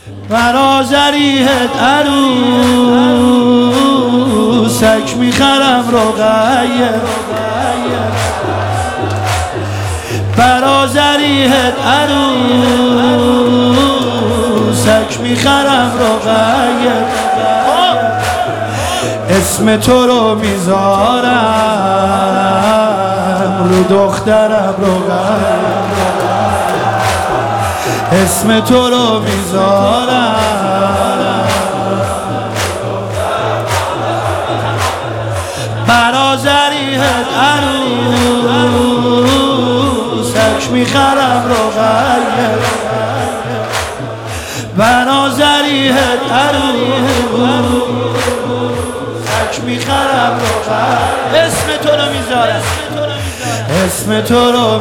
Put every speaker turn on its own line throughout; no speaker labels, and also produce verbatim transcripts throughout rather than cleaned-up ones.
برا ذریحت عروسک میخرم رقیه، برا ذریحت عروسک میخرم رقیه. اسم تو رو میذارم رو دخترم رقیه، اسم تو رو میذارم برا ذریحت عروسک میخرم رقیه، برا ذریحت عروسک میخرم رقیه. اسم تو رو میذارم، اسم تو رو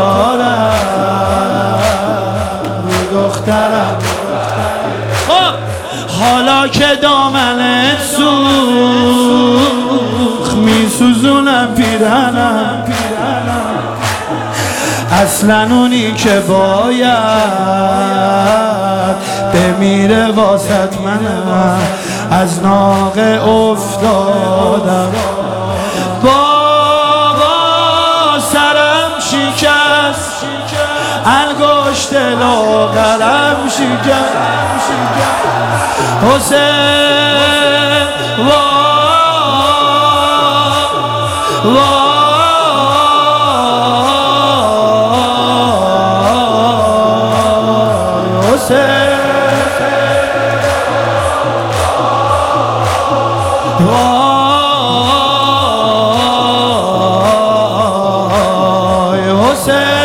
میذارم دخترم. خب حالا که دامنت سوخ میسوزونم پیرنم، اصلا اونی که باید بمیره واسط منم، از ناقه افتادم بابا سرم شکست، انگشت لاغرم شکست حسین وای وای حسین وای حسین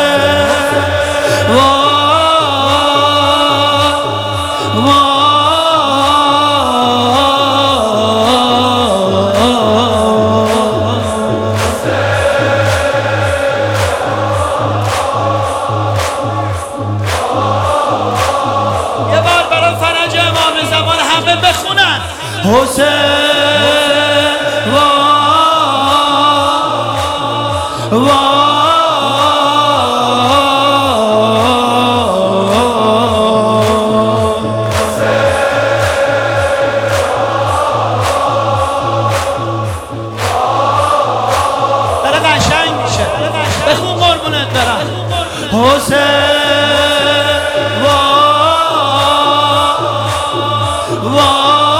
حسین وای وای داره قشنگ میشه، بخون قربونت برم. حسین وای وای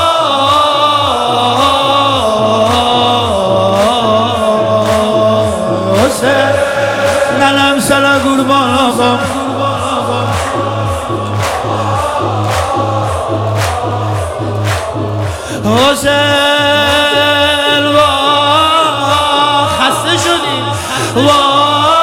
نلم سلا قربان آقام حسین وای خسته شدیم وای